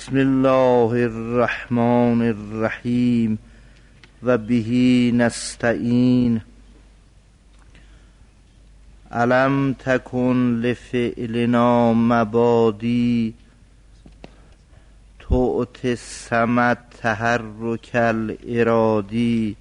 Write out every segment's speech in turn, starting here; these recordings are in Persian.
بسم الله الرحمن الرحیم و به نستعین. الم تکن لفعلنا مبادی تعطی الصمد تحرک الارادی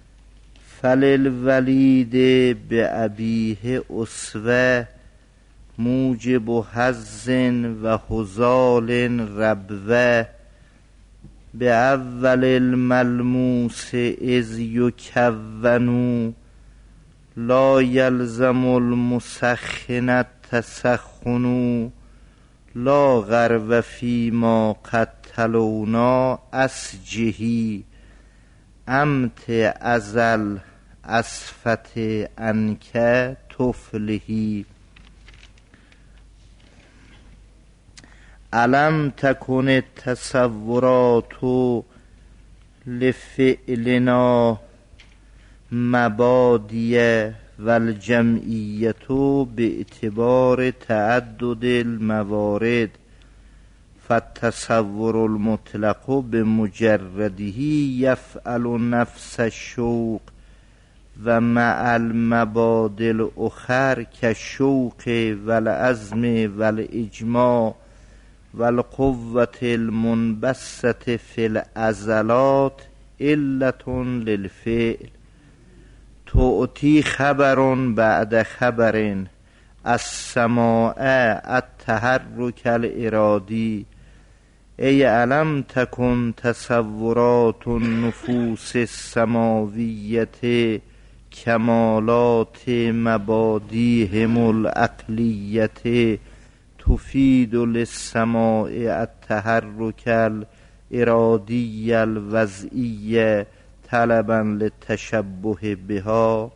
فللولید بأبیه اسوه موجب حظ و هزال ربوه به اول الملموس اذ یکونو لا یلزم المسخن التسخن لا غرو فیما قد تلونا اسجهی امت ازل اسفت انک تفلهی. الم تکن التصورات لفعلنا مبادیه و الجمعیت باعتبار تعدد الموارد فالتصور المطلق بمجرده یفعل نفس الشوق و مع المبادی الاخر كالشوق والعزم والاجماع والقوة المنبسطة في العضلات علة للفعل تعطي خبر بعد خبر السماع التحرك الارادی. ای الم تکن تصورات النفوس السماویة کمالات مبادیهم العقلیة تفید للسماع التحرک الارادی الوضعی طلبا للتشبه بها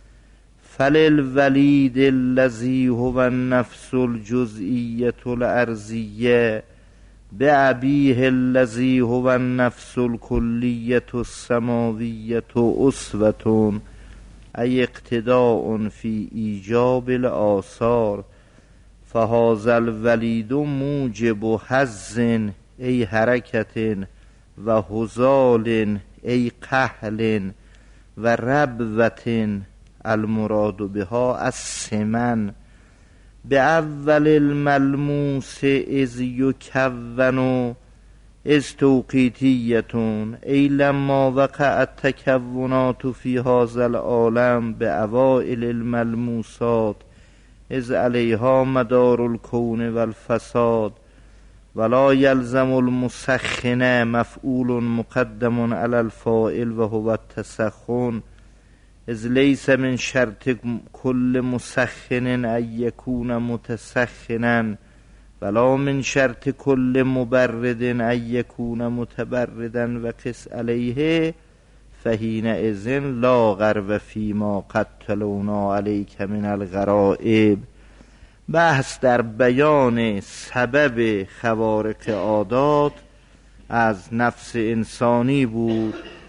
فللولید الذی هو النفس الجزئیة الارضیة بأبیه الذی هو النفس الکلیة السماویة اسوة ای اقتداء فی ایجاب الآثار فهذا الولید موجب حظ ای حرکت و هزال ای قحل و ربوة المراد بها السمن به اول الملموس اذ یکون اذ توقیتیة ای لما وقع التکونات فی هذا العالم به اوائل الملموسات اذ علیها مدار الکون و الفساد ولا یلزم المسخن مفعول مقدم علی الفاعل و هو التسخن اذ لیس من شرط کل مسخن ان یکون متسخنا ولا من شرط کل مبرد ان یکون متبردا و قس علیه فحینئذ لا غرو فیما قد تلونا علیک من الغرائب. بحث در بیان سبب خوارق عادات از نفس انسانی بود.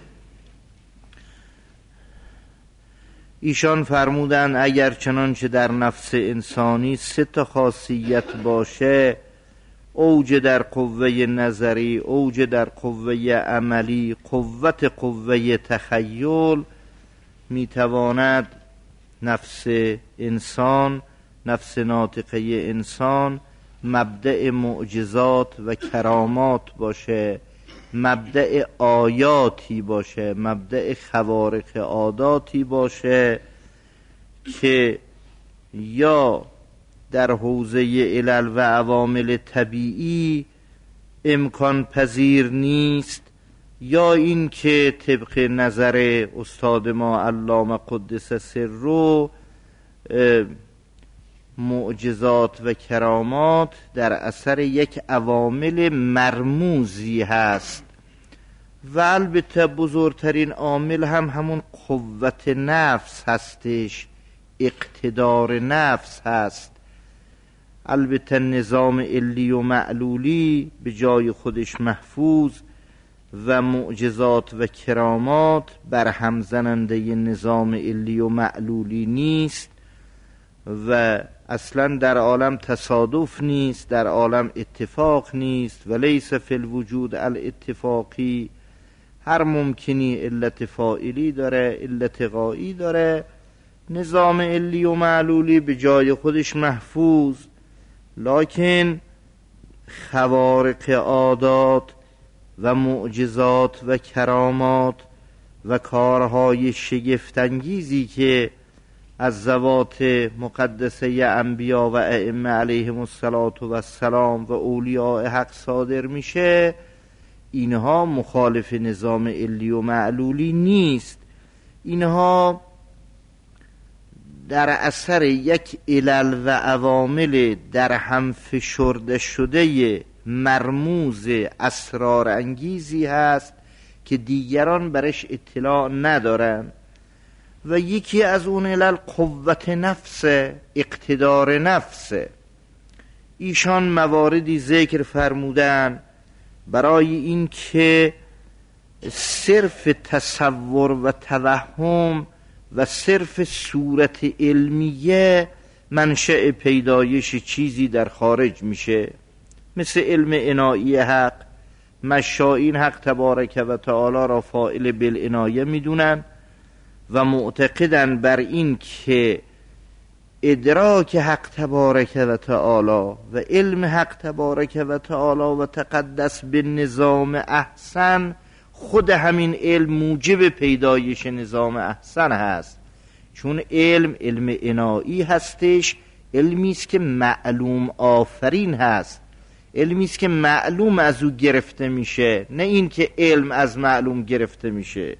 ایشان فرمودند اگر چنانچه در نفس انسانی 3 خاصیت باشه، اوج در قوه نظری، اوج در قوه عملی، قوه تخیل، میتواند نفس انسان، نفس ناطقه انسان مبدأ معجزات و کرامات باشه، مبدأ آیاتی باشه، مبدأ خوارق عاداتی باشه که یا در حوزه علل و عوامل طبیعی امکان پذیر نیست، یا این که طبق نظر استاد ما علامه قدس سره معجزات و کرامات در اثر یک عوامل مرموزی هست و البته بزرگترین عامل هم همون قوت نفس هستش، اقتدار نفس هست. البته نظام علی و معلولی به جای خودش محفوظ و معجزات و کرامات برهم زننده نظام علی و معلولی نیست و اصلا در عالم تصادف نیست، در عالم اتفاق نیست و لیس فی الوجود الاتفاقی. هر ممکنی علت فاعلی داره، علت غایی داره. نظام علی و معلولی به جای خودش محفوظ، لکن خوارق عادات و معجزات و کرامات و کارهای شگفت‌انگیزی که از ذوات مقدسه انبیا و ائمه علیهم السلام و اولیاء حق صادر میشه، اینها مخالف نظام علی و معلولی نیست. اینها در اثر یک علل و عوامل در هم فشرده شده مرموز اسرار انگیزی هست که دیگران برش اطلاع ندارن و یکی از اون علل قوت نفس، اقتدار نفس. ایشان مواردی ذکر فرمودن برای این که صرف تصور و توهم و صرف صورت علمیه منشأ پیدایش چیزی در خارج میشه، مثل علم عنایی حق. مشائین حق تبارک و تعالی را فاعل بالعنایه میدونن و معتقدن بر این که ادراک حق تبارک و تعالی و علم حق تبارک و تعالی و تقدس به نظام احسن، خود همین علم موجب پیدایش نظام احسن هست. چون علم عنایی هستش، علمی است که معلوم آفرین هست، علمی است که معلوم از او گرفته میشه، نه این که علم از معلوم گرفته میشه.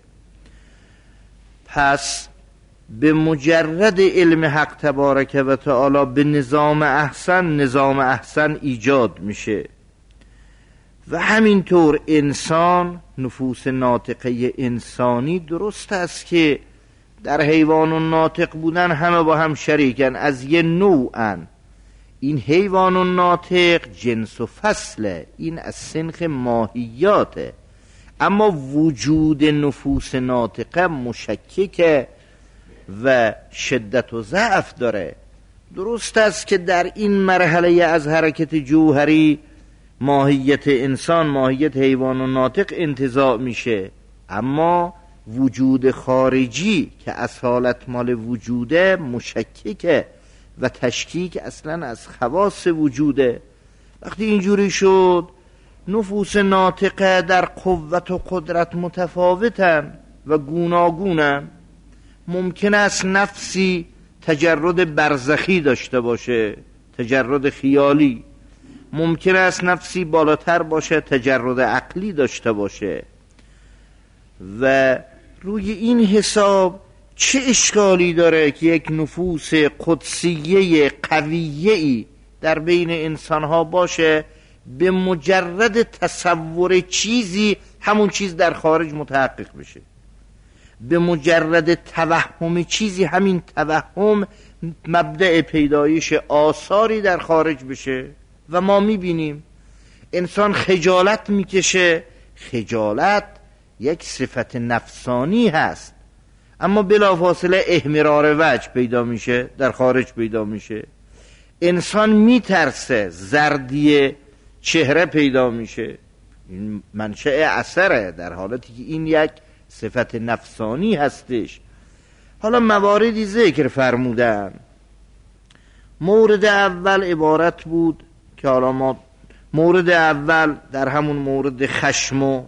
پس به مجرد علم حق تبارک و تعالی به نظام احسن ایجاد میشه. و همینطور انسان، نفوس ناطقه انسانی، درست است که در حیوان و ناطق بودن همه با هم شریکن، از یه نوعن. این حیوان و ناطق جنس و فصله، این از سنخ ماهیاته، اما وجود نفوس ناطقه مشککه و شدت و ضعف داره. درست است که در این مرحله از حرکت جوهری ماهیت انسان، ماهیت حیوان و ناطق انتزاع میشه، اما وجود خارجی که اصالت مال وجوده مشککه و تشکیک اصلا از خواص وجوده. وقتی اینجوری شد، نفوس ناطقه در قوت و قدرت متفاوتن و گوناگونن. ممکن است نفسی تجرد برزخی داشته باشه، تجرد خیالی. ممکن است نفسی بالاتر باشه، تجرد عقلی داشته باشه. و روی این حساب چه اشکالی داره که یک نفوس قدسیه قویه‌ای در بین انسانها باشه، به مجرد تصور چیزی همون چیز در خارج متحقق بشه، به مجرد توهم چیزی همین توهم مبدأ پیدایش آثاری در خارج بشه. و ما میبینیم انسان خجالت میکشه، خجالت یک صفت نفسانی هست، اما بلافاصله احمرار وجه پیدا میشه، در خارج پیدا میشه. انسان میترسه، زردی چهره پیدا میشه، این منشأ اثره، در حالتی که این یک صفت نفسانی هستش. حالا مواردی ذکر فرمودن. مورد اول عبارت بود که حالا ما مورد اول در همون مورد خشم و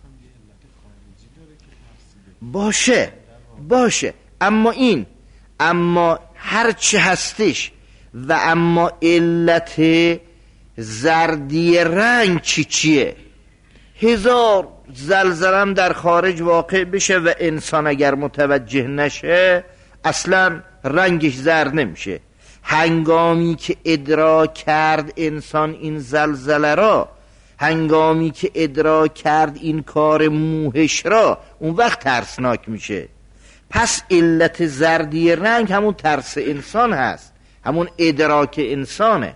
باشه اما هر چه هستش و اما علت زردی رنگ چیه؟ هزار زلزلم در خارج واقع بشه و انسان اگر متوجه نشه اصلا رنگش زرد نمیشه. هنگامی که ادراک کرد انسان این زلزله را، هنگامی که ادراک کرد این کار موهش را، اون وقت ترسناک میشه. پس علت زردی رنگ همون ترس انسان هست، همون ادراک انسانه.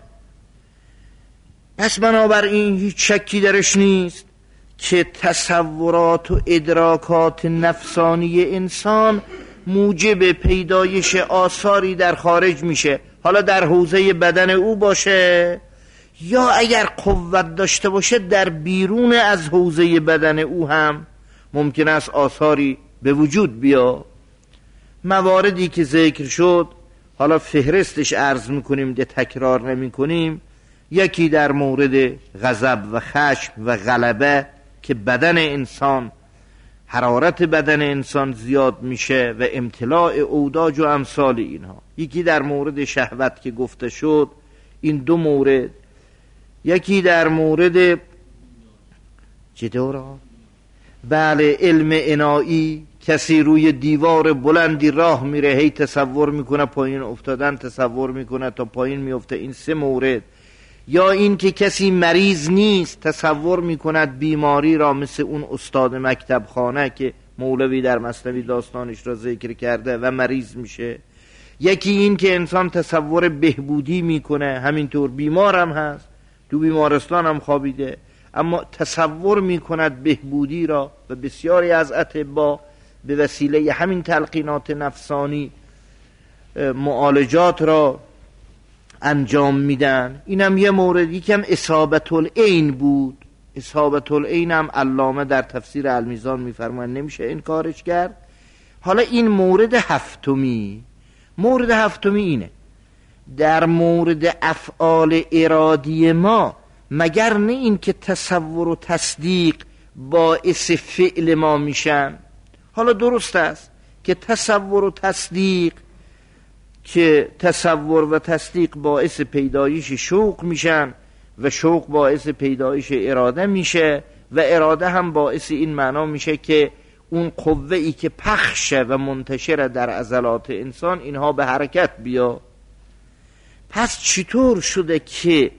پس بنابراین هیچ شکی درش نیست که تصورات و ادراکات نفسانی انسان موجب پیدایش آثاری در خارج میشه. حالا در حوزه بدن او باشه یا اگر قوت داشته باشه در بیرون از حوزه بدن او هم ممکن است آثاری به وجود بیا. مواردی که ذکر شد حالا فهرستش عرض میکنیم، ده تکرار نمی کنیم. یکی در مورد غضب و خشم و غلبه که بدن انسان، حرارت بدن انسان زیاد میشه و امتلاع اوداج و امثال اینها. یکی در مورد شهوت که گفته شد، این دو مورد. یکی در مورد چطورا؟ بله، علم انایی. کسی روی دیوار بلندی راه میره، هی تصور میکنه پایین افتادن، تصور میکنه تا پایین میفته. این سه مورد. یا این که کسی مریض نیست، تصور میکند بیماری را، مثل اون استاد مکتب خانه که مولوی در مثنوی داستانش را ذکر کرده و مریض میشه. یکی این که انسان تصور بهبودی میکنه، همینطور بیمار هم هست، تو بیمارستان هم خوابیده، اما تصور میکند بهبودی را و بسیاری از اطباء به وسیله همین تلقینات نفسانی معالجات را انجام میدن. اینم یه مورد. یکم اصابت العین بود. اصابت العین هم علامه در تفسیر المیزان میفرماید نمیشه انکارش کرد. حالا این مورد هفتمی. مورد هفتمی اینه: در مورد افعال ارادی ما مگر نه این که تصور و تصدیق باعث فعل ما میشن؟ حالا درست است که تصور و تصدیق، که تصور و تصدیق باعث پیدایش شوق میشن و شوق باعث پیدایش اراده میشه و اراده هم باعث این معنا میشه که اون قوه‌ای که پخشه و منتشره در عضلات انسان اینها به حرکت بیا. پس چطور شده که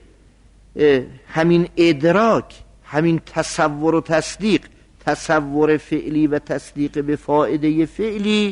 همین ادراک، همین تصور و تصدیق، تصور فعلی و تصدیق به فائده فعلی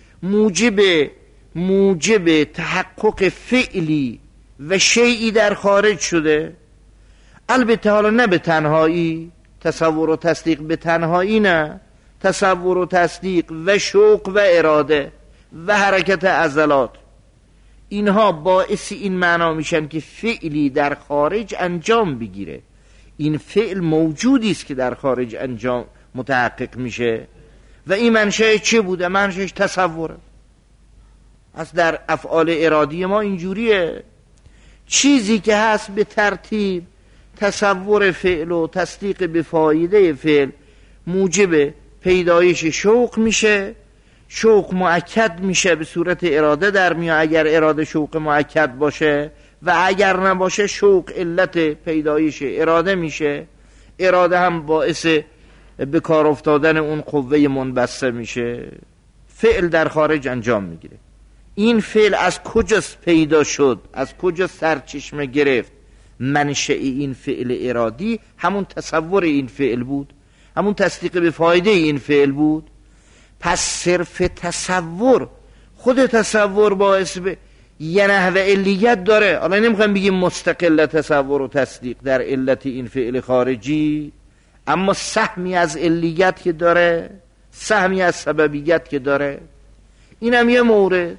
موجب تحقق فعلی و شیئی در خارج شده؟ البته حالا نه به تنهایی، تصور و تصدیق به تنهایی نه، تصور و تصدیق و شوق و اراده و حرکت عضلات، اینها باعث این معنا میشن که فعلی در خارج انجام بگیره. این فعل موجودی است که در خارج انجام متحقق میشه و این منشأ چه بوده؟ منشأش تصوره. از در افعال ارادی ما اینجوریه، چیزی که هست به ترتیب تصور فعل و تصدیق به فایده فعل موجب پیدایش شوق میشه، شوق مؤکد میشه به صورت اراده در میاد اگر اراده شوق مؤکد باشه، و اگر نباشه شوق علت پیدایش اراده میشه، اراده هم باعث به کار افتادن اون قوه منبثه میشه، فعل در خارج انجام میگیره. این فعل از کجاست پیدا شد؟ از کجا سرچشمه گرفت؟ منشأ این فعل ارادی همون تصور این فعل بود، همون تصدیق به فایده این فعل بود. پس صرف تصور، خود تصور باعث به یه نحوه علیت داره. حالا نمیخوایم بگیم مستقل تصور و تصدیق در علت این فعل خارجی، اما سهمی از علیت که داره، سهمی از سببیت که داره. اینم یه مورد.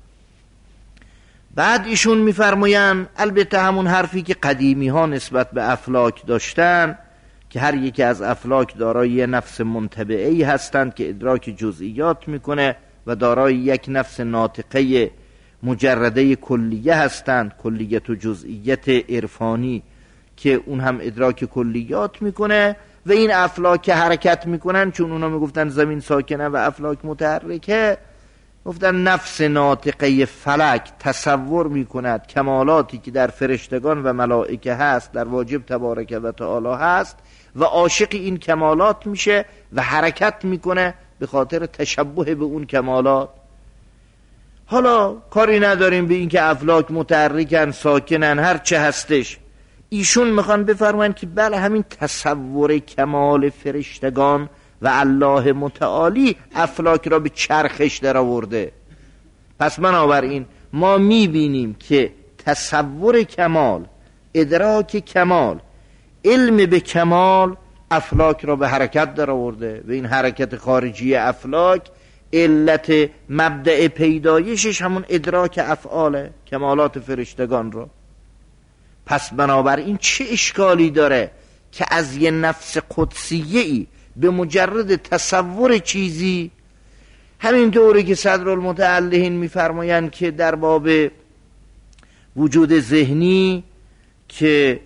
بعد ایشون میفرماین البته همون حرفی که قدیمی ها نسبت به افلاک داشتن که هر یکی از افلاک دارای یه نفس منطبعی هستند که ادراک جزئیات میکنه و دارای یک نفس ناطقه مجرده کلیه هستند، کلیت و جزئیت عرفانی که اون هم ادراک کلیات میکنه. و این افلاک که حرکت میکنن، چون اونا میگفتن زمین ساکنه و افلاک متحرکه، گفتن نفس ناطقه فلک تصور میکند کمالاتی که در فرشتگان و ملائکه هست، در واجب تبارک و تعالی هست، و عاشق این کمالات میشه و حرکت میکنه به خاطر تشبه به اون کمالات. حالا کاری نداریم به این که افلاک متحرکن، ساکنن، هر چه هستش. ایشون میخوان بفرمایند که بله، همین تصور کمال فرشتگان و الله متعالی افلاک را به چرخش در آورده. پس بنابراین ما میبینیم که تصور کمال، ادراک کمال، علم به کمال افلاک را به حرکت در آورده و این حرکت خارجی افلاک علت مبدأ پیدایشش همون ادراک افعال کمالات فرشتگان رو. پس بنابراین چه اشکالی داره که از یه نفس قدسیه‌ای به مجرد تصور چیزی، همین طوری که صدرالمتعلقین میفرمایند که در باب وجود ذهنی که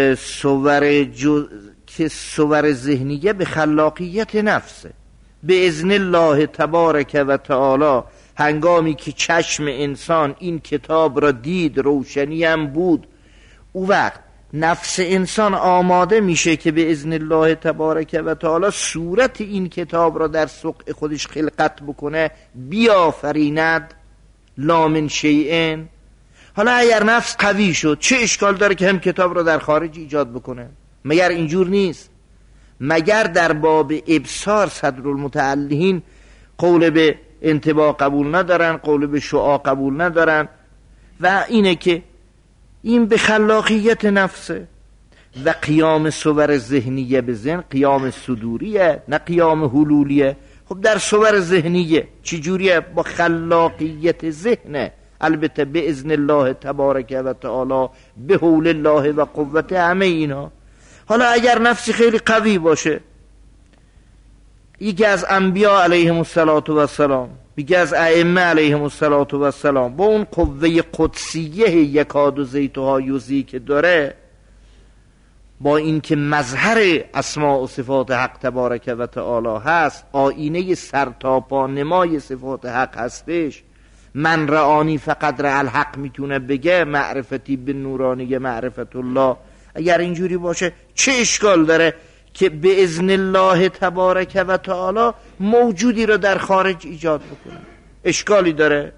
صور ذهنیه به خلاقیت نفسه، به اذن الله تبارک و تعالی هنگامی که چشم انسان این کتاب را دید، روشنی هم بود، او وقت نفس انسان آماده میشه که به اذن الله تبارک و تعالی صورت این کتاب را در سقع خودش خلقت بکنه، بیافریند لا من شیئن. حالا اگر نفس قوی شد چه اشکال داره که هم کتاب را در خارج ایجاد بکنه؟ مگر اینجور نیست؟ مگر در باب ابصار صدرالمتعلقین قول به انطباق قبول ندارن، قول به شعاع قبول ندارن؟ و اینه که این به خلاقیت نفسه و قیام صور ذهنیه به ذهن قیام صدوریه نه قیام حلولیه. خب در صور ذهنیه چجوریه؟ با خلاقیت ذهنه، البته به اذن الله تبارک و تعالی، به حول الله و قوت همه اینا. حالا اگر نفسی خیلی قوی باشه، یکی از انبیاء علیهم السلام، یکی از ائمه علیهم السلام با اون قوه قدسیه یکاد و زیتها یوزی که داره، با این که مظهر اسماء و صفات حق تبارک و تعالی هست، آینه سرتاپا نمای صفات حق هستش، من رآنی فقط رأى الحق میتونه بگه، معرفتی به نورانی معرفت الله. اگر اینجوری باشه چه اشکال داره که به اذن الله تبارک و تعالی موجودی رو در خارج ایجاد بکنه؟ اشکالی داره؟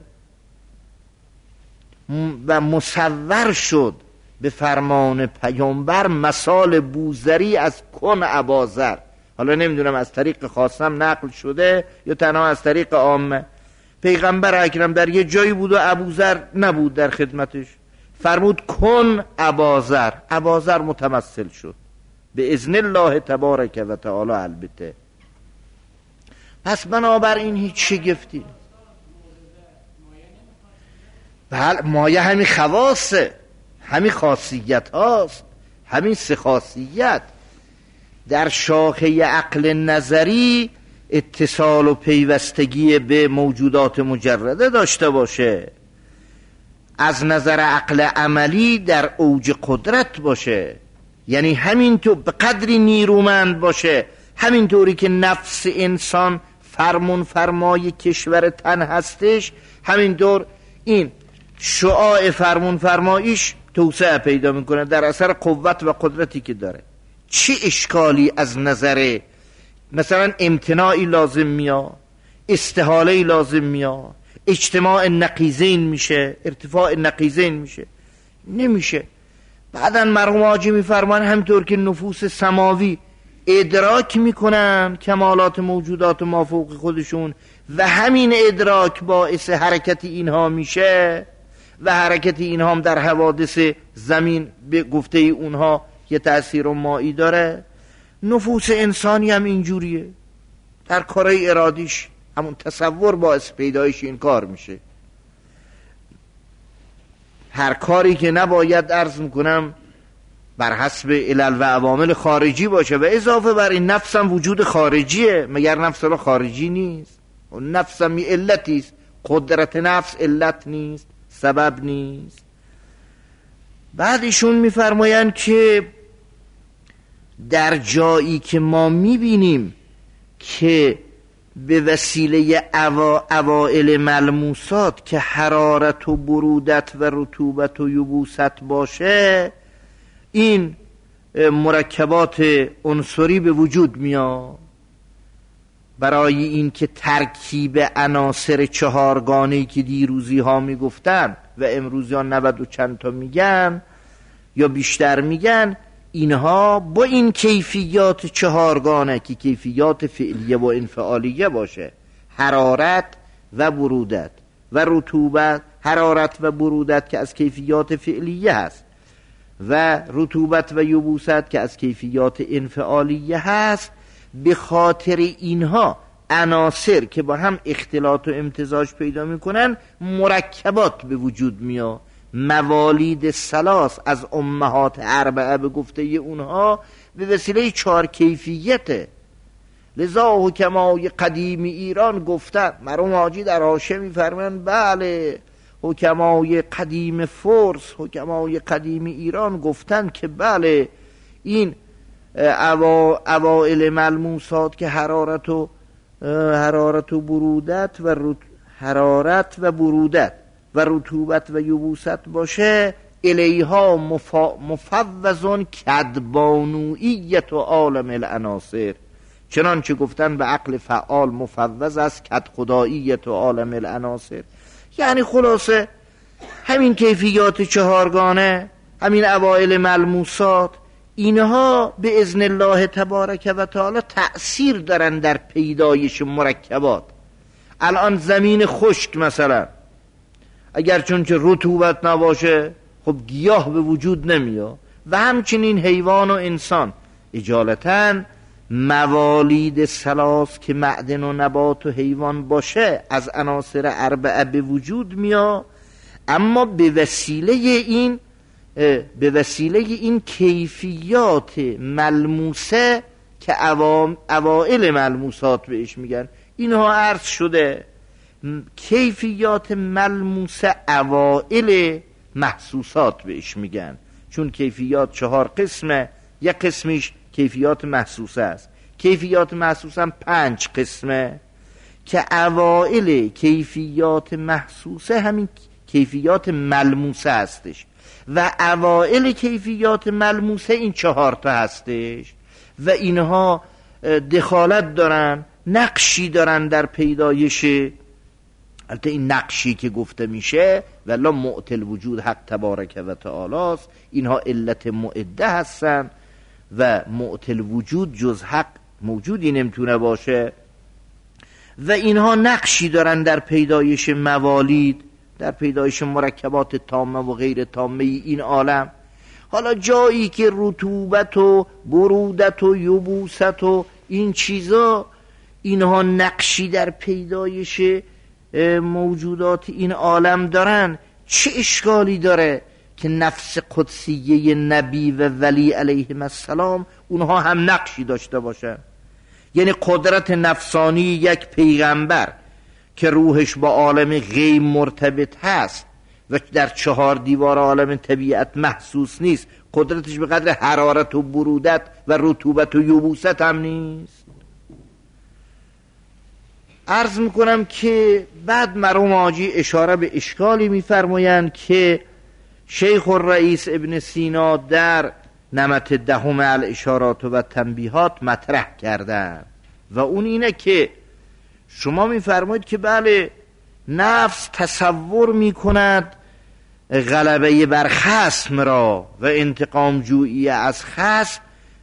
و مصور شد به فرمان پیامبر مثال بوذری از کن اباذر. حالا نمیدونم از طریق خاصم نقل شده یا تنها از طریق عامه. پیغمبر اکرم در یه جایی بود و ابوذر نبود در خدمتش، فرمود کن اباذر، اباذر متمثل شد به اذن الله تبارک و تعالی. البته پس بنابراین هیچ شگفتی، بله مایه همین خواصه، همین خاصیت هاست، همین سه خاصیت. در شاخه عقل نظری اتصال و پیوستگی به موجودات مجرده داشته باشه، از نظر عقل عملی در اوج قدرت باشه، یعنی همینطور به قدری نیرومند باشه، همینطوری که نفس انسان فرمون فرمای کشور تن هستش، همینطور این شعاع فرمون فرماییش توسعه پیدا میکنه در اثر قوت و قدرتی که داره. چه اشکالی از نظر مثلا امتناعی لازم میاد، استحاله‌ای لازم میاد، اجتماع نقیضین میشه، ارتفاع نقیضین میشه؟ نمیشه. بعدن مرحوم حاجی میفرمان همینطور که نفوس سماوی ادراک میکنن کمالات موجودات مافوق خودشون و همین ادراک باعث حرکت اینها میشه و حرکت اینها هم در حوادث زمین به گفته اونها یه تأثیر مایی داره، نفوس انسانی هم اینجوریه، در کارهای ارادیش همون تصور باعث پیدایش این کار میشه. هر کاری که نباید عرض میکنم بر حسب علل و عوامل خارجی باشه و اضافه بر این نفس هم وجود خارجیه، مگر نفس الله خارجی نیست؟ نفس هم علتیست، قدرت نفس علت نیست، سبب نیست. بعد ایشون میفرمایند که در جایی که ما میبینیم که به وسیله اوائل ملموسات که حرارت و برودت و رطوبت و یبوست باشه، این مرکبات عنصری به وجود میاد برای این که ترکیب عناصر چهارگانه‌ای که دیروزی ها میگفتن و امروزی ها 90 و چند تا میگن یا بیشتر میگن، اینها با این کیفیات چهارگانه که کیفیات فعلیه و انفعالیه باشه، حرارت و برودت و رطوبت، حرارت و برودت که از کیفیات فعلیه هست و رطوبت و یبوست که از کیفیات انفعالیه هست، به خاطر اینها عناصر که با هم اختلاط و امتزاج پیدا میکنن مرکبات به وجود میاد. موالید ثلاث از امهات اربعه به گفته اونها به وسیله 4 کیفیته. لذا حکمای قدیم ایران گفتن، مرحوم حاجی در حاشیه میفرمایند بله حکمای قدیم فرس، حکمای قدیم ایران گفتن که بله این اوائل ملموسات که حرارت و برودت و حرارت و برودت و رطوبت و یبوست باشه، الیها مفوضون کدبانویت و عالم العناصر، چنانچه گفتن به عقل فعال مفوض است کد خداییت و عالم العناصر. یعنی خلاصه همین کیفیات 4گانه، همین اوائل ملموسات، اینها به اذن الله تبارک و تعالی تأثیر دارن در پیدایش مرکبات. الان زمین خشک مثلا اگر چونچه رطوبت نباشه خب گیاه به وجود نمیاد و همچنین حیوان و انسان. اجالتاً موالید ثلاث که معدن و نبات و حیوان باشه از عناصر اربعه به وجود میاد، اما به وسیله این کیفیات ملموسه که اوائل ملموسات بهش میگن. اینها عرض شده کیفیات ملموسه اوائل محسوسات بهش میگن، چون کیفیات 4 قسمه، یک قسمیش کیفیات محسوسه است. کیفیات محسوسه هم 5 قسمه که اوائل کیفیات محسوسه همین کیفیات ملموسه هستش و اوائل کیفیات ملموسه این 4 تا هستش و اینها دخالت دارن، نقشی دارن در پیدایش. البته این نقشی که گفته میشه والله معطل وجود حق تبارک و تعالی است، اینها علت معده هستن و معطل وجود جز حق موجودی نمیتونه باشه و اینها نقشی دارن در پیدایش موالید، در پیدایش مرکبات تامه و غیر تامه این عالم. حالا جایی که رطوبت و برودت و یبوست و این چیزا اینها نقشی در پیدایش موجودات این عالم دارن، چه اشکالی داره که نفس قدسیه نبی و ولی علیهم السلام اونها هم نقشی داشته باشن؟ یعنی قدرت نفسانی یک پیغمبر که روحش با عالم غیب مرتبط هست و در 4 دیوار عالم طبیعت محسوس نیست، قدرتش به قدر حرارت و برودت و رطوبت و یبوست هم نیست. عرض میکنم که بعد مرحوم حاجی اشاره به اشکالی میفرمایند که شیخ الرئیس ابن سینا در نمط 10 الاشارات و تنبیهات مطرح کردن و اون اینه که شما میفرمایید که بله نفس تصور میکند غلبه بر خصم را و انتقام جویی از خصم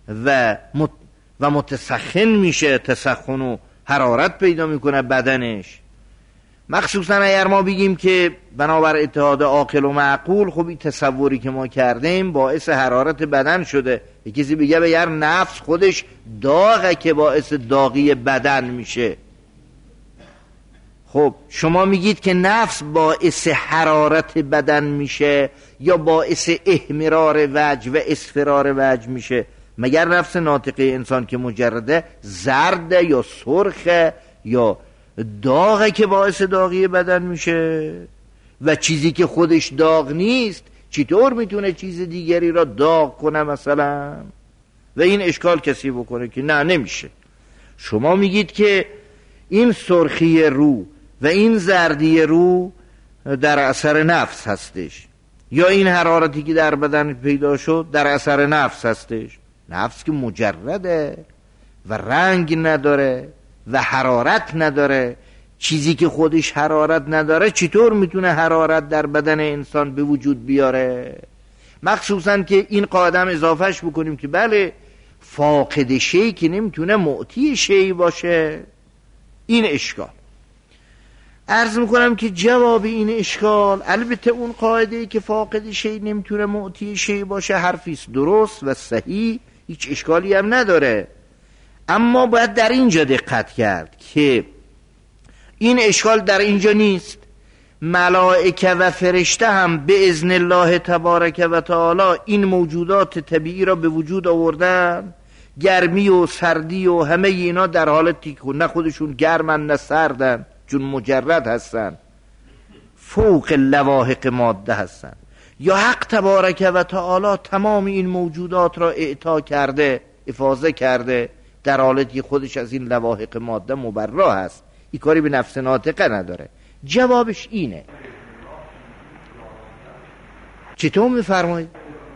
و متسخن میشه، تسخن و حرارت پیدا میکنه بدنش. مخصوصا اگر ما بگیم که بنابر اتحاد عاقل و معقول، خب این تصوری که ما کردیم باعث حرارت بدن شده. کسی بگه به یار نفس خودش داغه که باعث داغی بدن میشه. خب شما میگید که نفس باعث حرارت بدن میشه یا باعث احمرار وجه و اصفرار وجه میشه؟ مگر نفس ناطقه انسان که مجرده زرده یا سرخه یا داغه که باعث داغی بدن میشه؟ و چیزی که خودش داغ نیست چطور میتونه چیز دیگری را داغ کنه مثلا؟ و این اشکال کسی بکنه که نه نمیشه. شما میگید که این سرخی رو و این زردی رو در اثر نفس هستش، یا این حرارتی که در بدن پیدا شد در اثر نفس هستش. نفس که مجرده و رنگ نداره و حرارت نداره، چیزی که خودش حرارت نداره چطور میتونه حرارت در بدن انسان به وجود بیاره؟ مخصوصا که این قاعده اضافهش بکنیم که بله فاقد شی که نمیتونه معطی شی باشه. این اشکال عرض میکنم که جواب این اشکال، البته اون قاعده که فاقد شی نمیتونه معطی شی باشه حرفیست درست و صحیح، هیچ اشکالی هم نداره، اما باید در اینجا دقت کرد که این اشکال در اینجا نیست. ملائکه و فرشته هم به اذن الله تبارک و تعالی این موجودات طبیعی را به وجود آوردن. گرمی و سردی و همه اینا در حالتی که نه خودشون گرمن نه سردن، چون مجرد هستن، فوق لواحق ماده هستن. یا حق تبارک و تعالی تمام این موجودات را اعطا کرده، افاضه کرده، در حالتی خودش از این لواحق ماده مبرا هست، این کاری به نفس ناطقه نداره. جوابش اینه. چطور میفرمایید؟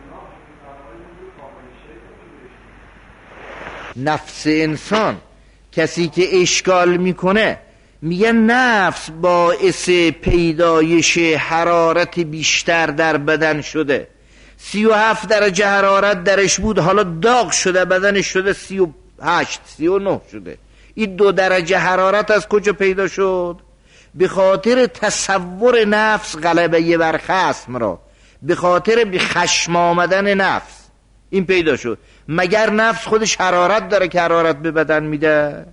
نفس انسان، کسی که اشکال میکنه میگه نفس باعث پیدایش حرارت بیشتر در بدن شده. 37 درجه حرارت درش بود، حالا داغ شده، بدنش شده 38 39 شده. این 2 درجه حرارت از کجا پیدا شد؟ به خاطر تصور نفس غلبه بر خصم را، به خاطر به خشم آمدن نفس این پیدا شد. مگر نفس خودش حرارت داره که حرارت به بدن میده؟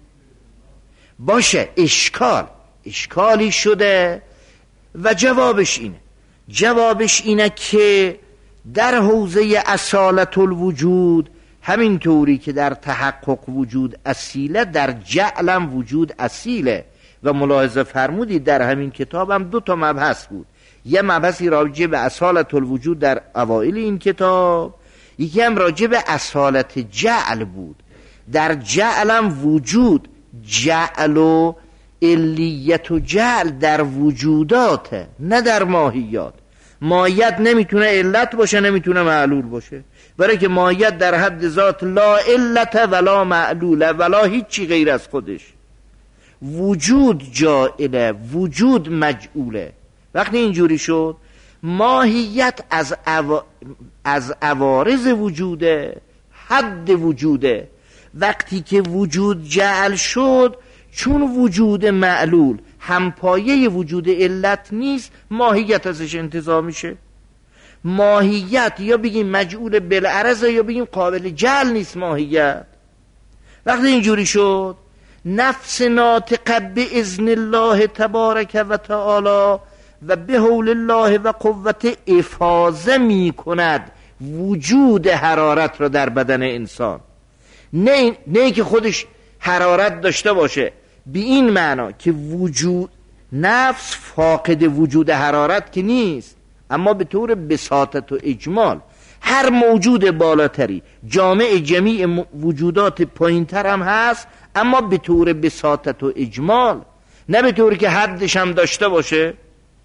باشه، اشکالی شده و جوابش اینه که در حوزه اصالت الوجود، همین طوری که در تحقق وجود اصیله، در جعلم وجود اصیله. و ملاحظه فرمودید در همین کتاب هم 2 مبحث بود. یه مبحثی راجع به اصالت الوجود در اوائل این کتاب، یکی هم راجع به اصالت جعل بود. در جعلم وجود، جعل و علیت و جعل در وجوداته، نه در ماهیات. ماهیت نمیتونه علت باشه، نمیتونه معلول باشه، برای که ماهیت در حد ذات لا علت ولا معلوله، ولا هیچی غیر از خودش. وجود جائله، وجود مجعوله. وقتی اینجوری شد، ماهیت از عوارض وجوده، حد وجوده. وقتی که وجود جعل شد، چون وجود معلول همپایه وجود علت نیست، ماهیت ازش انتزاع میشه. ماهیت یا بگیم مجعول بالعرض یا بگیم قابل جعل نیست ماهیت. وقتی اینجوری شد، نفس ناطقه به اذن الله تبارک و تعالی و به حول الله و قوت افاضه می کند وجود حرارت را در بدن انسان. نه که خودش حرارت داشته باشه به این معنا که وجود نفس فاقد وجود حرارت که نیست، اما به طور بساطت و اجمال هر موجود بالاتری جامع جمیع وجودات پایینتر هم هست، اما به طور بساطت و اجمال، نه به طوری که حدش هم داشته باشه.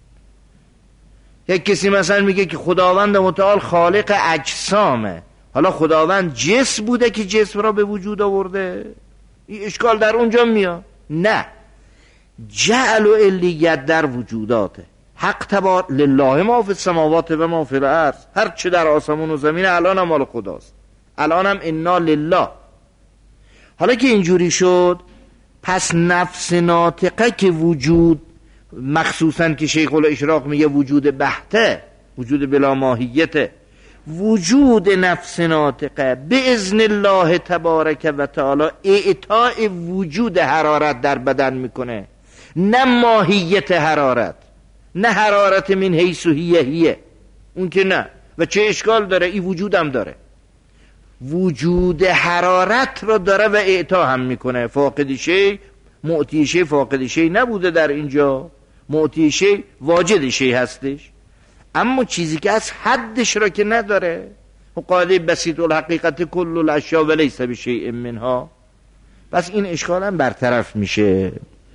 یک کسی مثلا میگه که خداوند متعال خالق اجسامه، حالا خداوند جسم بوده که جسم را به وجود آورده؟ این اشکال در اونجا میاد. نه، جعل و علیت در وجوداته. حق تبار لله ما فی السماوات و ما فی الارض، هر چه در آسمون و زمین الان هم مال خداست، الان هم انا لله. حالا که اینجوری شد، پس نفس ناطقه که وجود، مخصوصا که شیخ الاشراق میگه وجود بحته، وجود بلا ماهیته، وجود نفس ناطقه به اذن الله تبارک و تعالی اعطاء وجود حرارت در بدن میکنه، نه ماهیت حرارت، نه حرارت من حیث هیه اون که نه. و چه اشکال داره؟ این وجود هم داره، وجود حرارت را داره و اعطا هم میکنه. فاقد شی معطی شی فاقد شی نبوده در اینجا، معطی شی واجد شی هستش، اما چیزی که از حدش را که نداره. و قاعده بسیط الحقیقت کل الاشیاء و لیس بشیء منها. پس این اشکال هم برطرف میشه.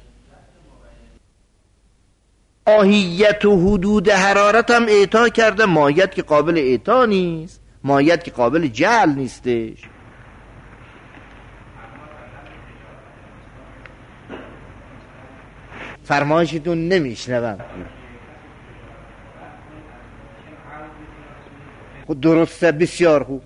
ماهیت و حدود حرارت هم اعطا کرده، ماهیت که قابل اعطا نیست، ماهیت که قابل جعل نیستش. فرمایشتون نمیشنوم. خود درسته، بسیار خوب.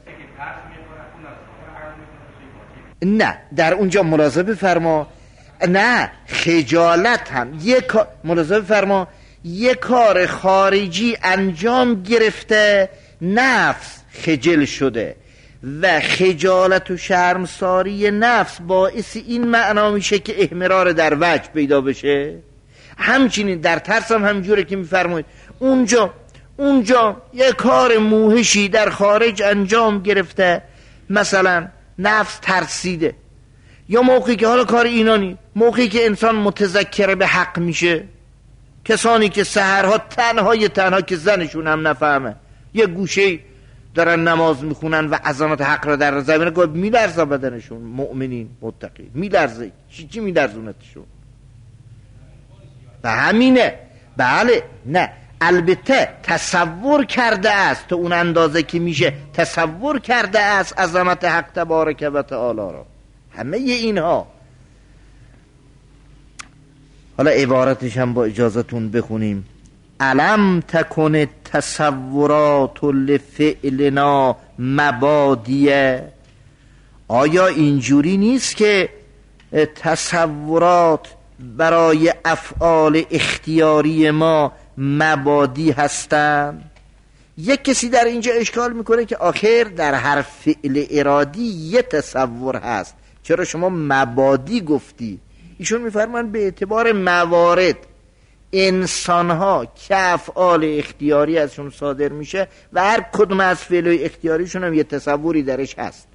نه، در اونجا ملاحظه فرما، نه خجالت هم ملاحظه فرما، یک کار خارجی انجام گرفته، نفس خجل شده، و خجالت و شرمساری نفس باعث این معنا میشه که احمرار در وجه پیدا بشه. همچنین در ترس هم همجوره که میفرمایید اونجا یه کار موهشی در خارج انجام گرفته، مثلا نفس ترسیده، یا موقعی که حالا کار اینانی، موقعی که انسان متذکر به حق میشه، کسانی که سحرها تنها که زنشون هم نفهمه یه گوشه دارن نماز میخونن و عظمت حق را در زمینه گفت میلرزه بدنشون، مؤمنین متقی میلرزه، چی میلرزونتشون؟ و همینه. بله نه البته تصور کرده است تا اون اندازه که میشه تصور کرده است عظمت حق تبارک و تعالی را. همه اینها حالا عبارتش هم با اجازتون بخونیم. علم تکن تصورات لفعلنا مبادیه. آیا اینجوری نیست که تصورات برای افعال اختیاری ما مبادی هستند؟ یک کسی در اینجا اشکال میکنه که آخر در هر فعل ارادی یه تصور هست، چرا شما مبادی گفتی؟ ایشون میفرمان به اعتبار موارد انسانها که افعال اختیاری ازشون صادر میشه و هر کدوم از فعل اختیاریشون هم یه تصوری درش هست.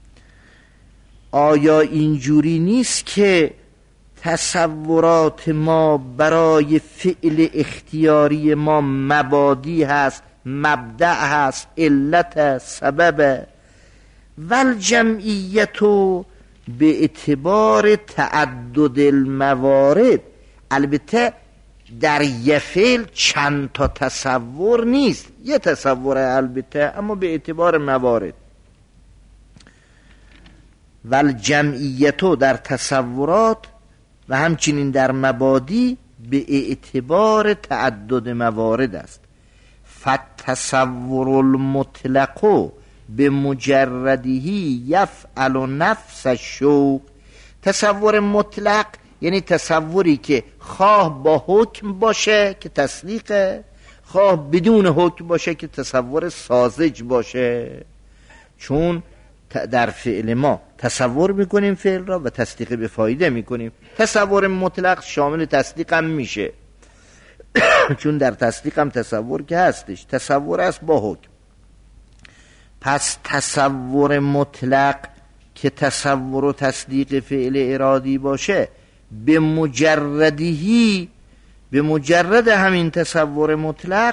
آیا اینجوری نیست که تصورات ما برای فعل اختیاری ما مبادی هست، مبدأ هست، علت، سبب؟ والجمعیتو به اعتبار تعدد الموارد. البته در یه فعل چند تا تصور نیست، یه تصور البته، اما به اعتبار موارد. والجمعیتو در تصورات و همچنین در مبادی به اعتبار تعدد موارد است. فالتصور المطلق به مجردهی یفعل نفس الشوق. تصور مطلق یعنی تصوری که خواه با حکم باشه که تصدیقه، خواه بدون حکم باشه که تصور ساذج باشه. چون در فعل ما تصور میکنیم فعل را و تصدیق به فایده میکنیم. تصور مطلق شامل تصدیق هم میشه چون در تصدیق هم تصور که هستش، تصور است با حکم. پس تصور مطلق که تصور و تصدیق فعل ارادی باشه به مجردهی، به مجرد همین تصور مطلق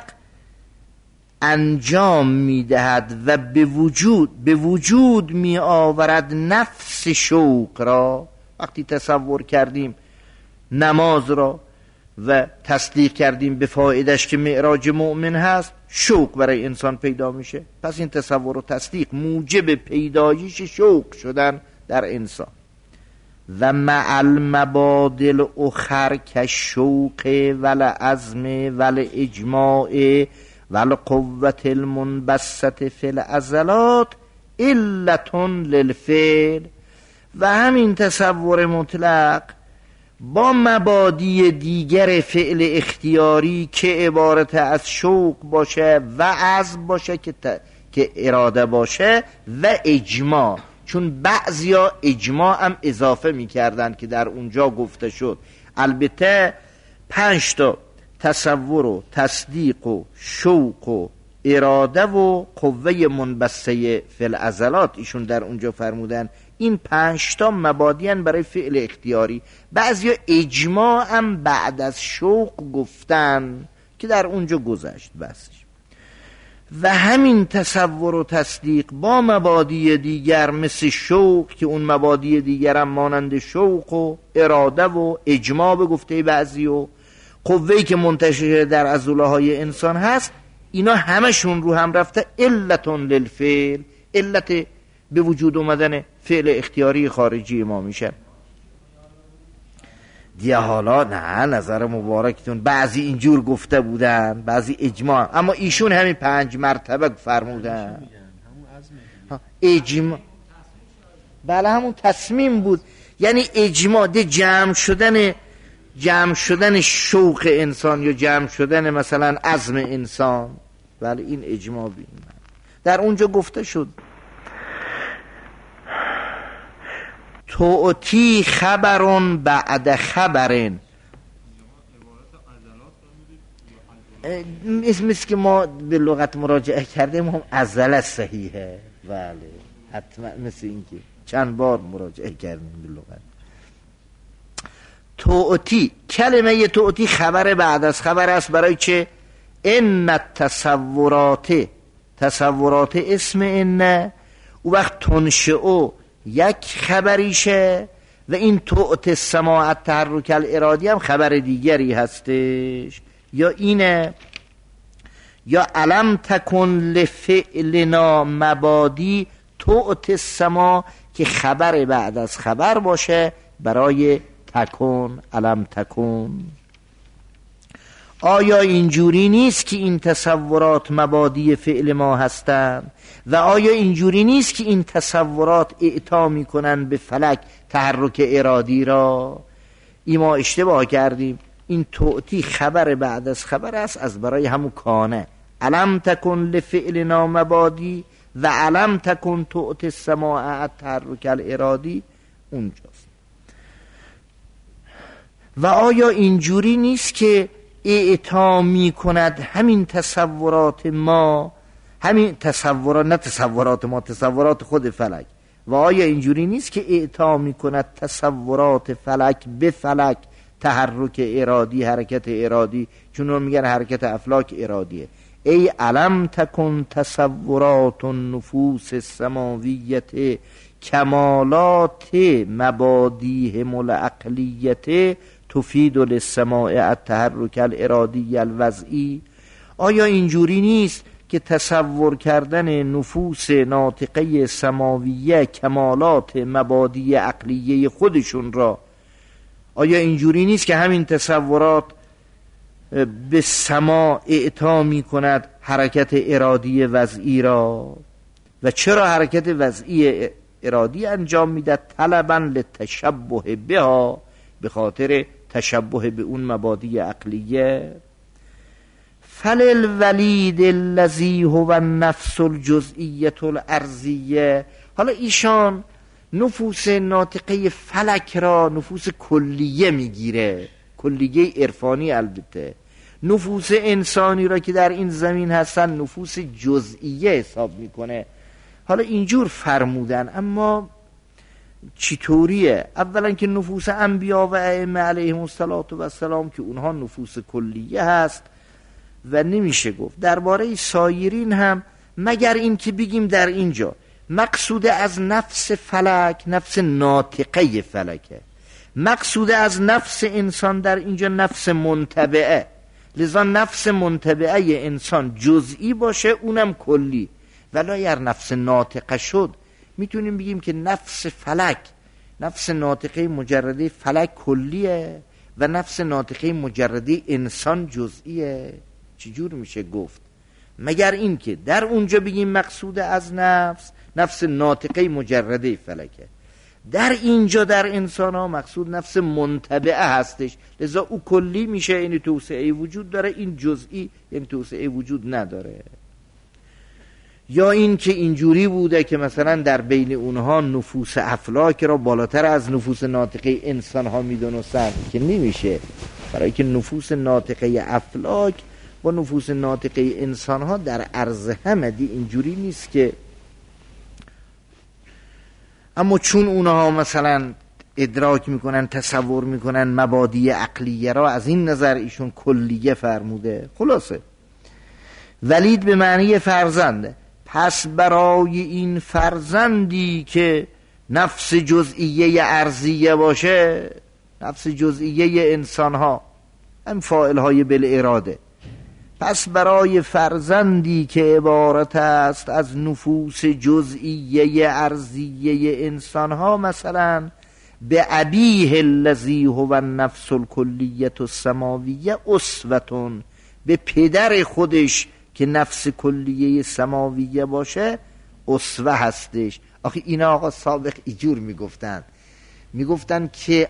انجام میدهد و به وجود می آورد نفس شوق را. وقتی تصور کردیم نماز را و تصدیق کردیم به فایدهش که معراج مؤمن هست، شوق برای انسان پیدا میشه. پس این تصور و تصدیق موجب پیدایش شوق شدن در انسان. و مع المبادل اخر که شوق والعزم والاجماع والقوة المنبسطة فی العضلات علة للفعل. و همین تصور مطلق با مبادی دیگر فعل اختیاری که عبارت از شوق باشه و عزم باشه که اراده باشه و اجماع. چون بعضیا اجماع هم اضافه میکردن که در اونجا گفته شد. البته 5 تا تصور و تصدیق و شوق و اراده و قوه منبسطه فی العضلات ایشون در اونجا فرمودن. این 5 تا مبادیان برای فعل اختیاری. بعضیا اجماع هم بعد از شوق گفتن که در اونجا گذشت بسش. و همین تصور و تصدیق با مبادی دیگر مثل شوق که اون مبادی دیگر هم مانند شوق و اراده و اجماع به گفته بعضی و قوهی که منتشر در عضله های انسان هست، اینا همشون رو هم رفته علتون للفعل، علت به وجود اومدن فعل اختیاری خارجی ما میشه. دیگه حالا نه نظر مبارکتون بعضی اینجور گفته بودن، بعضی اجماع، اما ایشون همین 5 مرتبه فرمودن. اجماع بله همون تصمیم بود، یعنی اجماع ده جمع شدن شوق انسان یا جمع شدن مثلا عزم انسان. بله این اجماع بیم در اونجا گفته شد. تؤتی خبرون بعد خبرن. اسمیست که ما به لغت مراجعه کردیم هم عزله صحیحه. بله حتما مثل این که چند بار مراجعه کردیم به لغت. تؤتی، کلمه تؤتی خبر بعد از خبر است. برای چه؟ ان تصورات، تصورات اسم ان، او وقت تنشئو یک خبریشه و این تؤت السماع تحرک الارادی هم خبر دیگری هستش. یا اینه یا علم تکن لفعلنا مبادی تؤت السماع که خبر بعد از خبر باشه برای تکن، علم تکن. آیا اینجوری نیست که این تصورات مبادی فعل ما هستند؟ و آیا اینجوری نیست که این تصورات اعطا میکنن به فلک تحرک ارادی را؟ این ما اشتباه کردیم. این تؤتی خبر بعد از خبر است از برای همون کانه. علم تکن لفعلنا مبادی و علم تکن تؤت السماع تحرک الارادی اونجاست. و آیا اینجوری نیست که اعطا می کند همین تصورات ما، همین تصورات، نه تصورات ما، تصورات خود فلک، و آیا اینجوری نیست که اعطا می کند تصورات فلک به فلک تحرک ارادی، حرکت ارادی، چون رو میگن حرکت افلاک ارادیه. ای علم تکن تصورات النفوس السماویت کمالات مبادیهم العقلیت تفید للسماع التحرک الارادی الوضعی. آیا اینجوری نیست که تصور کردن نفوس ناطقه سماویه کمالات مبادی عقلیه خودشون را، آیا اینجوری نیست که همین تصورات به سما اعطا می کند حرکت ارادی وضعی را؟ و چرا حرکت وضعی ارادی انجام میده؟ طلبا لتشبه بها، به خاطر تشبه به اون مبادی عقلیه. فللولید الذی هو النفس الجزئیه الارضیه. حالا ایشان نفوس ناطقه فلک را نفوس کلیه میگیره، کلیه عرفانی. البته نفوس انسانی را که در این زمین هستن نفوس جزئیه حساب میکنه. حالا اینجور فرمودن، اما چطوریه؟ اولا که نفوس انبیا و ائمه علیهم السلام که اونها نفوس کلیه هست و نمیشه گفت درباره سایرین هم، مگر این که بگیم در اینجا مقصود از نفس فلک نفس ناطقه فلکه، مقصود از نفس انسان در اینجا نفس منتبعه. لذا نفس منتبعه انسان جزئی باشه اونم کلی، ولی اگر نفس ناطقه شد میتونیم بگیم که نفس فلک، نفس ناطقه مجرده فلک کلیه و نفس ناطقه مجرده انسان جزئیه. چجور میشه گفت؟ مگر این که در اونجا بگیم مقصود از نفس ناطقه مجرده فلکه، در اینجا در انسان ها مقصود نفس منتبعه هستش، لذا او کلی میشه، یعنی توسعه وجود داره، این جزئی یعنی توسعه وجود نداره. یا این که اینجوری بوده که مثلا در بین اونها نفوس افلاک را بالاتر از نفوس ناطقه انسان ها میدونستن، که نمیشه، برای که نفوس ناطقه افلاک با نفوس ناطقه انسان ها در عرض همدی اینجوری نیست که. اما چون اونها مثلا ادراک میکنن، تصور میکنن مبادی عقلیه را، از این نظر ایشون کلیه فرموده. خلاصه ولید به معنی فرزنده. پس برای این فرزندی که نفس جزئیه ارضیه باشه، نفس جزئیه انسان ها هم فاعل های بالاراده، پس برای فرزندی که عبارت است از نفوس جزئیه ارضیه انسان ها، مثلا به ابیه الذی هو النفس الکلیه السماویه اسوتون، به پدر خودش که نفس کلیه سماویه باشه اسوه هستش. آخه اینا آقا سابق ایجور میگفتن که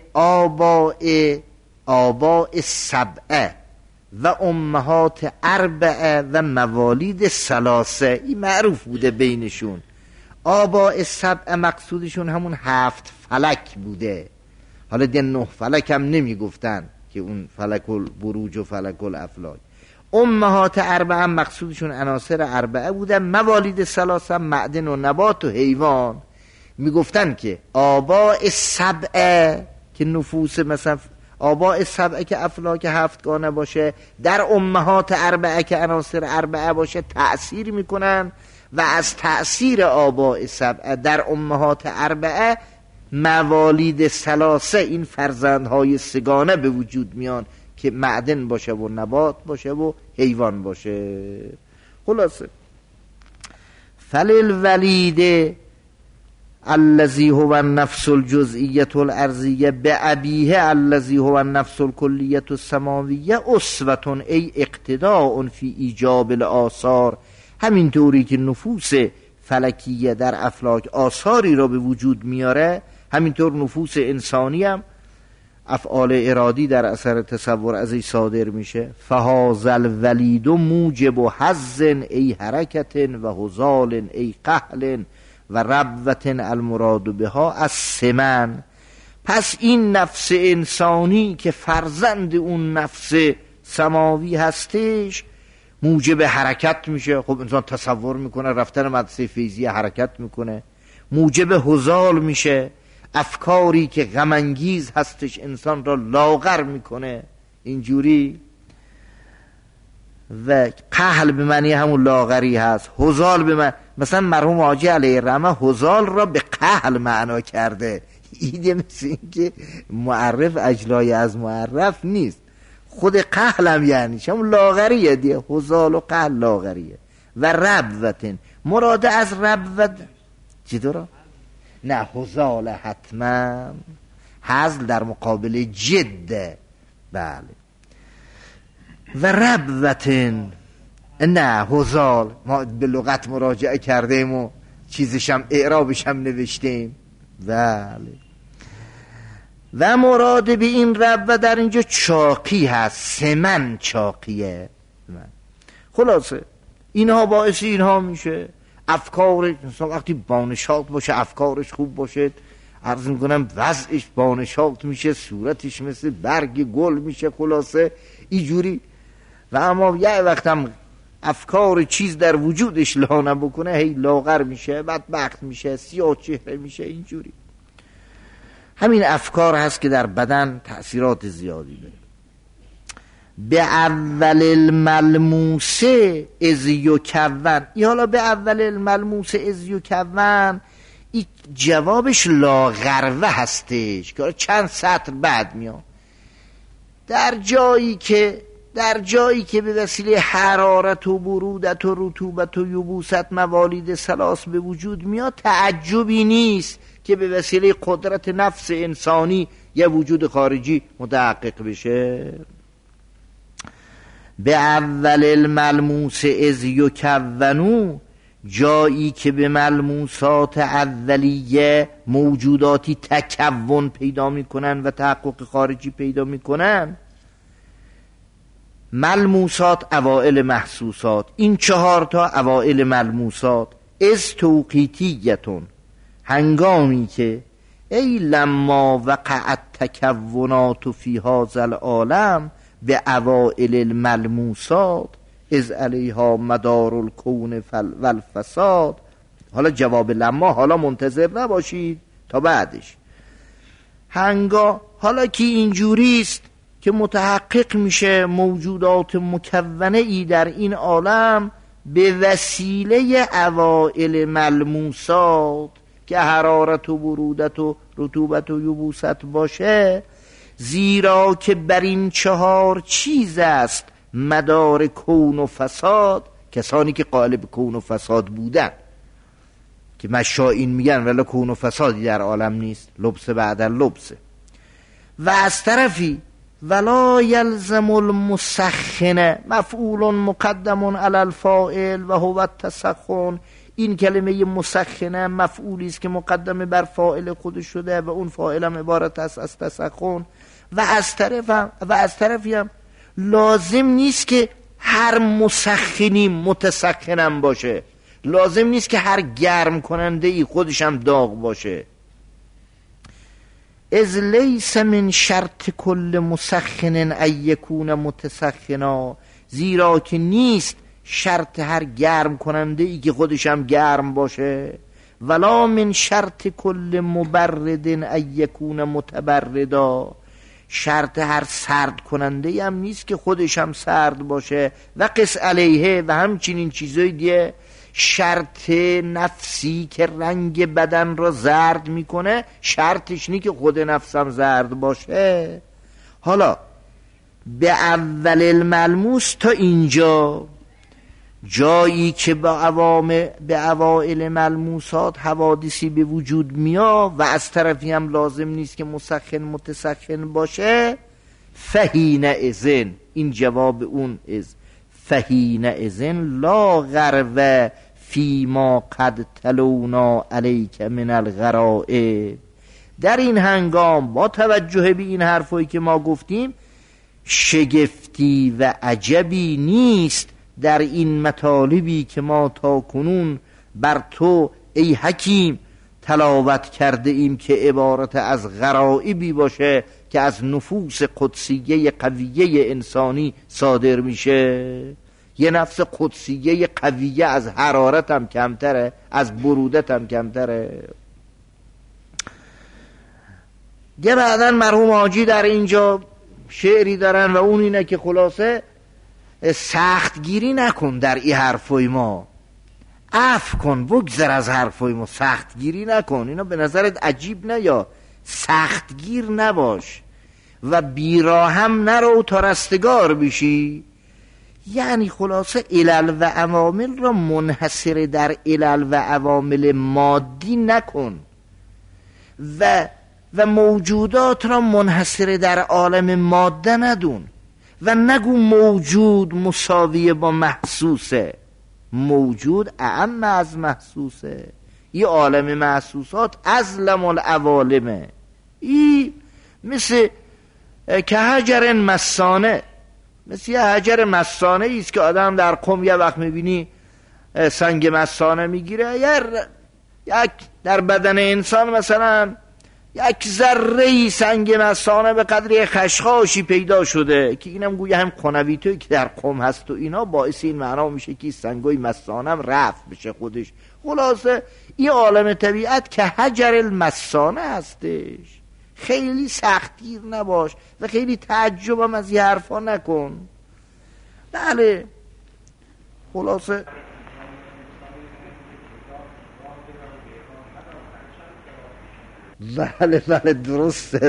آباء سبعه و امهات اربعه و موالید ثلاثه، این معروف بوده بینشون. آباء سبع مقصودشون همون 7 فلک بوده. حالا ده 9 فلک هم نمی گفتن که اون فلک البروج و فلک الافلاک. امهات اربعه هم مقصودشون عناصر اربعه بودن. موالید ثلاثه معدن و نبات و حیوان. می گفتن که آباء سبعه که نفوس مثلا آباء سبعه که افلاک 7 گانه باشه، در امهات اربعه که عناصر اربعه باشه تأثیر میکنن و از تأثیر آباء سبعه در امهات اربعه موالید ثلاثه، این فرزندهای سگانه به وجود میان که معدن باشه و نبات باشه و حیوان باشه. خلاصه فللولید الذی هو النفس الجزئیه الارضیه بأبیه الذی هو النفس الکلیه السماویه اسوة ای اقتداء فی ایجاب الآثار. همینطوری که نفوس فلکیه در افلاک آثاری را به وجود میاره، همینطور نفوس انسانی هم افعال ارادی در اثر تصور ازش صادر میشه. فهذا الولید موجب حظ ای حرکت و هزال ای قهل و ربوة المراد بها از سمن. پس این نفس انسانی که فرزند اون نفس سماوی هستش موجب حرکت میشه. خب انسان تصور میکنه رفتن مدرسه فیضیه حرکت میکنه. موجب هزال میشه، افکاری که غم انگیز هستش انسان را لاغر میکنه اینجوری. و قهل به معنی همون لاغری هست. هزال به معنی مثلا مرحوم حاجی علیه الرحمه هزال را به قهل معنا کرده. ایده مثل این که معرف اجلای از معرف نیست. خود قهل هم یعنی همون لاغریه دیگه. هزال و قهل لاغریه. و ربوة مراد از ربوة چطوره؟ نه هزال حتما هزل در مقابل جد. بله. و ربوة نه هزال ما به لغت مراجعه کردیم و چیزشم اعرابش هم نوشتیم. بله. و مراد به این ربوة در اینجا چاقی هست. سمن چاقیه. خلاصه اینها باعث اینها میشه افکار انسان وقتی بانشات باشه، افکارش خوب باشه، عرض میکنم وضعش بانشات میشه، صورتش مثل برگ گل میشه. خلاصه اینجوری. و اما یه وقت هم افکار چیز در وجودش لانه بکنه هی لاغر میشه، بدبخت میشه، سیاه چهره میشه اینجوری. همین افکار هست که در بدن تأثیرات زیادی داره. به اول الملموسه از یکون. این حالا به اول الملموسه از یکون این جوابش لاغروه هستش که چند سطر بعد میاد. در جایی که به وسیله حرارت و برودت و رطوبت و یبوست موالید ثلاث به وجود میاد، تعجبی نیست که به وسیله قدرت نفس انسانی یه وجود خارجی متحقق بشه. به اول الملموس از یکونو، جایی که به ملموسات اولیه موجوداتی تکون پیدا میکنن و تحقق خارجی پیدا میکنن. ملموسات اوائل محسوسات، این 4 تا اوائل ملموسات. از توقیتیتون، هنگامی که ای لما وقعت تکونات فی هذا العالم به اوائل الملموسات از علیها مدار الکون والفساد. حالا جواب لما حالا منتظر نباشید تا بعدش. حالا که اینجوریست که متحقق میشه موجودات مکونه ای در این عالم به وسیله اوائل ملموسات که حرارت و برودت و رطوبت و یبوست باشه، زیرا که بر این 4 چیز است مدار کون و فساد. کسانی که قالب کون و فساد بودن که مشائین میگن ولی کون و فسادی در عالم نیست، لبس بعد لبسه. و از طرفی ولا یلزم المسخن مفعول مقدم علی الفاعل و هو التسخن. این کلمه مسخنه مفعولی است که مقدم بر فاعل خود شده و اون فاعل هم عبارت است از تسخن. و از طرفی هم لازم نیست که هر مسخنی متسخنم باشه. لازم نیست که هر گرم کننده ای خودش هم داغ باشه. از لیس من شرط کل مسخن ان یکون متسخنا، زیرا که نیست شرط هر گرم کننده ای که خودش هم گرم باشه. ولا من شرط کل مبرد ان یکون متبردا، شرط هر سرد کننده ای هم نیست که خودش هم سرد باشه. و قس علیه، و همچنین چیزای دیگه. شرط نفسی که رنگ بدن را زرد میکنه شرطش نی که خود نفسم زرد باشه. حالا به اول الملموس تا اینجا، جایی که به اوائل ملموسات حوادثی به وجود میاد و از طرفی هم لازم نیست که مسخن متسخن باشه. فهین اذن، این جواب اون از فهین اذن لا غرو فیما قد تلونا علیک من الغرائب. در این هنگام با توجه به این حرفایی که ما گفتیم شگفتی و عجبی نیست در این مطالبی که ما تا کنون بر تو ای حکیم تلاوت کرده ایم که عبارت از غرائبی باشه که از نفوس قدسیه قویه انسانی صادر میشه. یه نفس قدسیه قویه از حرارت هم کمتره، از برودت هم کمتره. یه بعدن مرحوم حاجی در اینجا شعری دارن و اون اینه که خلاصه سختگیری نکن در این حرفای ما، عفو کن، بگذر از حرفای ما، سختگیری نکن. اینا به نظرت عجیب نه؟ یا سختگیر نباش و بیراهم نرو تا رستگار بشی. یعنی خلاصه علل و عوامل را منحصر در علل و عوامل مادی نکن و موجودات را منحصر در عالم ماده ندون و نگو موجود مساویه با محسوسه. موجود اعم از محسوسه. این عالم محسوسات ازلم العوالمه. این مثل که حجر مسانه، مثل یه حجر مسانه ایست که آدم در قم یه وقت میبینی سنگ مسانه میگیره. یک در بدن انسان مثلا یک ذره سنگ مسانه به قدر خشخاشی پیدا شده که اینم گویا هم قنویتوی که در قم هست و اینا باعث این معنا میشه که سنگای مسانه هم رفع بشه خودش. خلاصه این عالم طبیعت که حجر المسانه هستش. خیلی سختگیر نباش و خیلی تعجب هم از این حرفا نکن. بله خلاصه بله درسته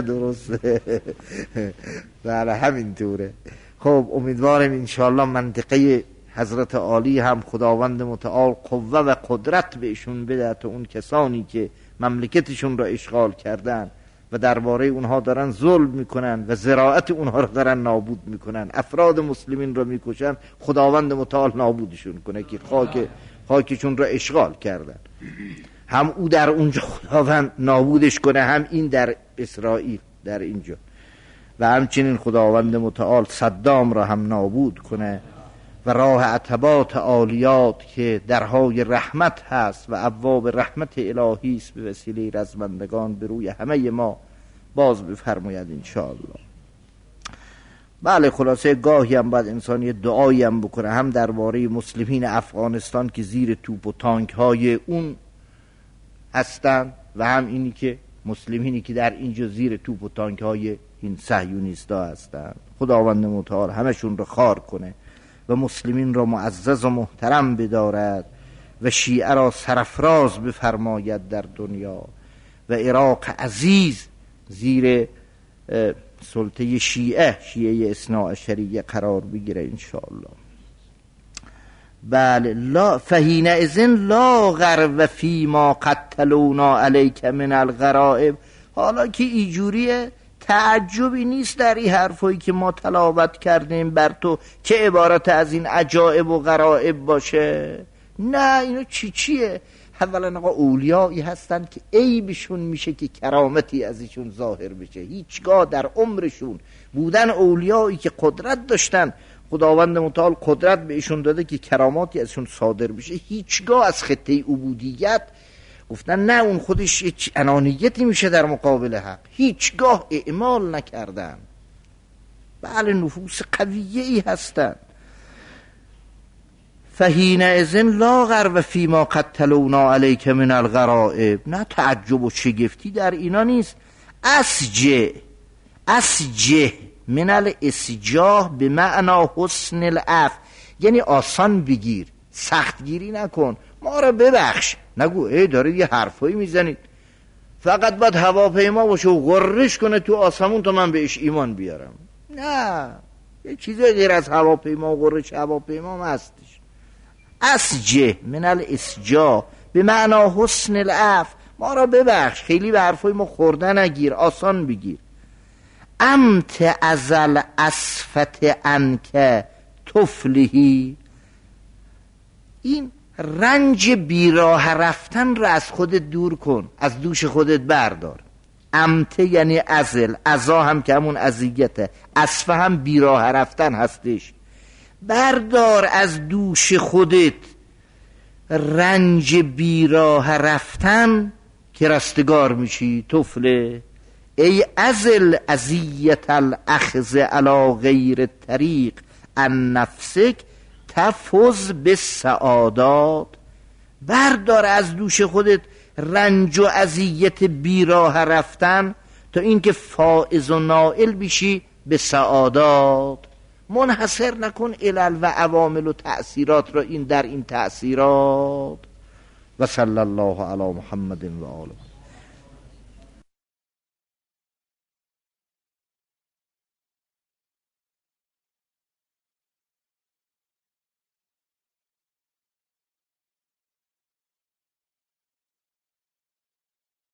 بله همینطوره. خب امیدوارم انشاءالله منطقه حضرت عالی هم خداوند متعال قوه و قدرت بهشون بده تا اون کسانی که مملکتشون را اشغال کردن و درباره اونها دارن ظلم میکنن و زراعت اونها را دارن نابود میکنن، افراد مسلمین را میکشن، خداوند متعال نابودشون کنه که خاکشون را اشغال کردن. هم او در اونجا خداوند نابودش کنه، هم این در اسرائیل در اینجا، و همچنین خداوند متعال صدام را هم نابود کنه و راه عتبات عالیات که درهای رحمت هست و ابواب رحمت الهی است به وسیله رزمندگان به روی همه ما باز بفرماید انشاءالله. بله خلاصه گاهی هم باید انسان یه دعایی هم بکنه، هم درباره مسلمین افغانستان که زیر توپ و تانک های اون هستن و هم اینی که مسلمینی که در اینجا زیر توپ و تانک های این صهیونیستا هستن. خداوند متعال همشون رو خار کنه و مسلمین را معزز و محترم بدارد و شیعه را سرفراز بفرماید در دنیا و عراق عزیز زیر سلطه شیعه اثناعشریه قرار بگیره انشاءالله. بله لا فهین اذن لا غرو فی ما قتلونا علیک من الغرائب. حالا که اینجوریه تعجبی نیست در این حرفایی که ما تلاوت کردیم بر تو که عبارت از این عجائب و غرائب باشه. نه اینو چیه؟ اولا آقا اولیایی هستن که عیبشون میشه که کرامتی ازشون ظاهر بشه. هیچگاه در عمرشون بودن اولیایی که قدرت داشتن خداوند متعال قدرت به ایشون داده که کراماتی ازشون صادر بشه، هیچگاه از خطه عبودیت گفتن نه اون خودش یک انانیتی میشه در مقابل حق، هیچگاه اعمال نکردن. بله نفوس قویه ای هستن. فحینئذ لا غرو فیما قد تلونا علیک من الغرائب، نه تعجب و شگفتی در اینا نیست. اسجه من الاسجاه به معنا حسن العفو، یعنی آسان بگیر، سختگیری نکن، ما را ببخش، نگو ای دارید یه حرفایی میزنید، فقط باید هواپیما باشه و غرش کنه تو آسمون تا من بهش ایمان بیارم. نه، یه چیزای غیر از هواپیما و غرش هواپیما هم هستش. اسجه من الاسجاه به معنا حسن العفو، ما را ببخش، خیلی به حرفای ما خورده نگیر، آسان بگیر. امت ازل اسفت انک تفلهی، این رنج بیراه رفتن را از خودت دور کن، از دوش خودت بردار. امت یعنی ازل، ازا هم که همون اذیته، اسفه هم بیراه رفتن هستش. بردار از دوش خودت رنج بیراه رفتن که رستگار میشی. طفله ای ازل اذیت الاخذ علی غیر طریق ان نفسک تفوز به سعادات. بردار از دوش خودت رنج و اذیت بیراه رفتن تا اینکه فائز و نائل بشی به سعادات. منحصر نکن علل و عوامل و تأثیرات را این در این تأثیرات. و صلی الله علی محمد و آله.